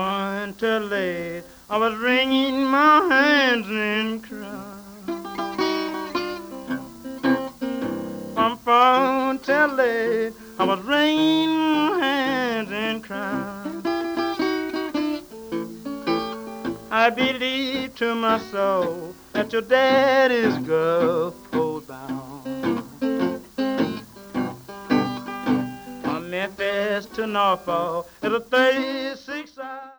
going to lay. I was wringing my hands and crying. From phone to lay, I was wringing my hands and crying. I believe to my soul that your daddy's Gulfport bound. From Memphis to Norfolk, it's a 36